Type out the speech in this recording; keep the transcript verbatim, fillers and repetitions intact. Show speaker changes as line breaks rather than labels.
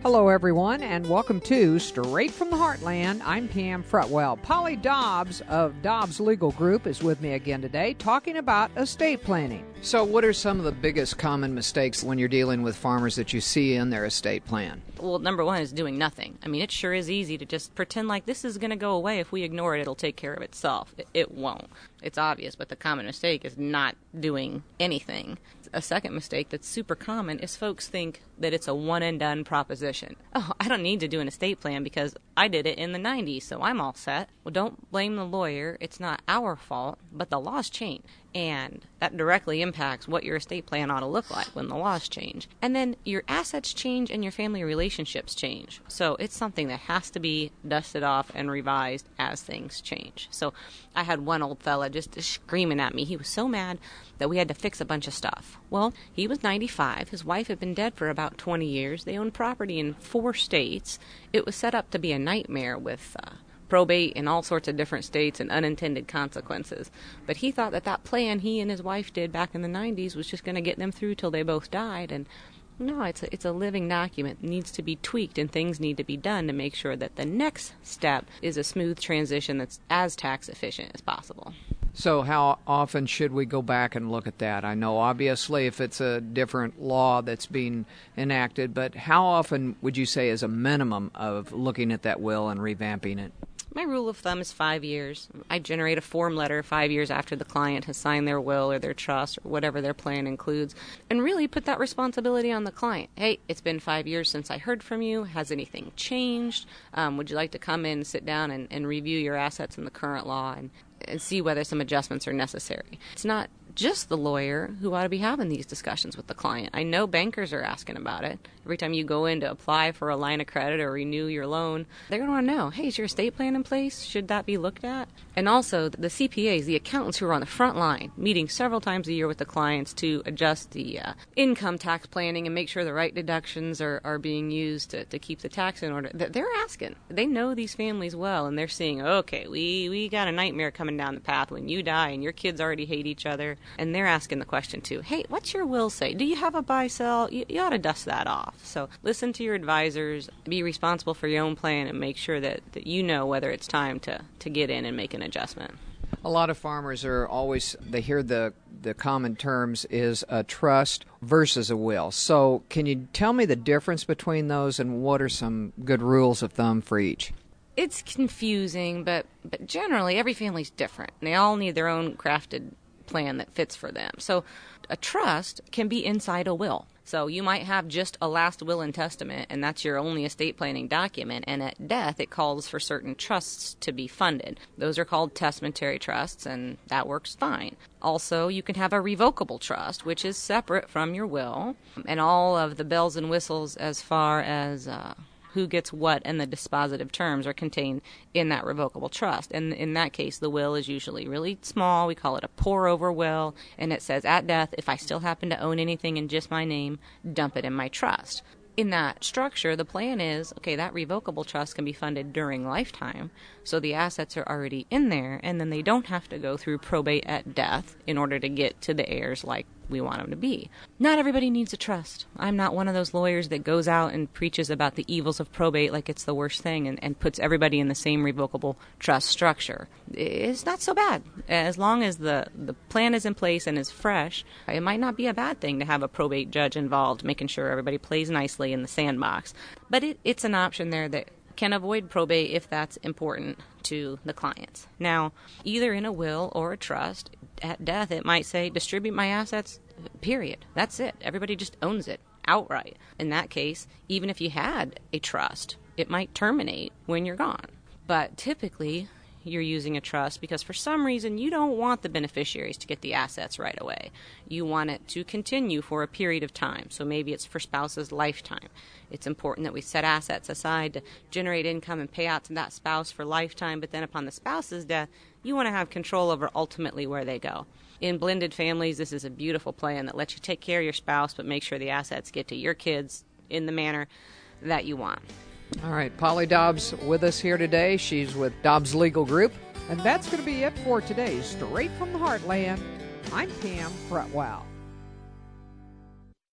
Hello, everyone, and welcome to Straight from the Heartland. I'm Pam Fretwell. Polly Dobbs of Dobbs Legal Group is with me again today talking about estate planning. So what are some of the biggest common mistakes when you're dealing with farmers that you see in their estate plan?
Well, number one is doing nothing. I mean, it sure is easy to just pretend like this is going to go away. If we ignore it, it'll take care of itself. It, it won't. It's obvious, but the common mistake is not doing anything. A second mistake that's super common is folks think that it's a one-and-done proposition. Oh, I don't need to do an estate plan because I did it in the nineties, so I'm all set. Well, don't blame the lawyer. It's not our fault, but the laws change. And that directly impacts what your estate plan ought to look like when the laws change. And then your assets change and your family relationships change. So it's something that has to be dusted off and revised as things change. So I had one old fella just screaming at me. He was so mad that we had to fix a bunch of stuff. Well, he was ninety-five. His wife had been dead for about twenty years. They owned property in four states. It was set up to be a nightmare with uh, probate in all sorts of different states and unintended consequences. But he thought that that plan he and his wife did back in the nineties was just going to get them through till they both died. And no, it's a, it's a living document. It needs to be tweaked and things need to be done to make sure that the next step is a smooth transition that's as tax efficient as possible.
So how often should we go back and look at that? I know obviously if it's a different law that's being enacted, but how often would you say is a minimum of looking at that will and revamping it?
My rule of thumb is five years. I generate a form letter five years after the client has signed their will or their trust or whatever their plan includes, and really put that responsibility on the client. Hey, it's been five years since I heard from you. Has anything changed? Um, would you like to come in and sit down and, and review your assets in the current law and, and see whether some adjustments are necessary? It's not just the lawyer who ought to be having these discussions with the client. I know bankers are asking about it. Every time you go in to apply for a line of credit or renew your loan, they're going to want to know, hey, is your estate plan in place? Should that be looked at? And also the C P As, the accountants who are on the front line, meeting several times a year with the clients to adjust the uh, income tax planning and make sure the right deductions are, are being used to, to keep the tax in order. They're asking. They know these families well, and they're seeing, okay, we, we got a nightmare coming down the path when you die and your kids already hate each other. And they're asking the question, too, hey, what's your will say? Do you have a buy-sell? You, you ought to dust that off. So listen to your advisors, be responsible for your own plan, and make sure that, that you know whether it's time to, to get in and make an adjustment.
A lot of farmers are always, they hear the, the common terms is a trust versus a will. So can you tell me the difference between those and what are some good rules of thumb for each?
It's confusing, but, but generally every family's different. And they all need their own crafted plan that fits for them. So a trust can be inside a will. So you might have just a last will and testament, and that's your only estate planning document, and at death it calls for certain trusts to be funded. Those are called testamentary trusts, and that works fine. Also, you can have a revocable trust, which is separate from your will, and all of the bells and whistles as far as uh, who gets what and the dispositive terms are contained in that revocable trust. And in that case, the will is usually really small. We call it a pour-over will, and it says, at death, if I still happen to own anything in just my name, dump it in my trust. In that structure, the plan is, okay, that revocable trust can be funded during lifetime, so the assets are already in there, and then they don't have to go through probate at death in order to get to the heirs like we want them to be. Not everybody needs a trust. I'm not one of those lawyers that goes out and preaches about the evils of probate like it's the worst thing and, and puts everybody in the same revocable trust structure. It's not so bad. As long as the, the plan is in place and is fresh, it might not be a bad thing to have a probate judge involved, making sure everybody plays nicely in the sandbox. But it, it's an option there that can avoid probate if that's important to the clients. Now, either in a will or a trust, at death it might say, distribute my assets, period. That's it. Everybody just owns it outright. In that case, even if you had a trust, it might terminate when you're gone. But typically, you're using a trust because for some reason you don't want the beneficiaries to get the assets right away. You want it to continue for a period of time. So maybe it's for spouse's lifetime. It's important that we set assets aside to generate income and payouts to that spouse for lifetime, but then upon the spouse's death, you want to have control over ultimately where they go. In blended families, this is a beautiful plan that lets you take care of your spouse, but make sure the assets get to your kids in the manner that you want.
All right, Polly Dobbs with us here today. She's with Dobbs Legal Group. And that's going to be it for today's Straight from the Heartland. I'm Pam Fretwell.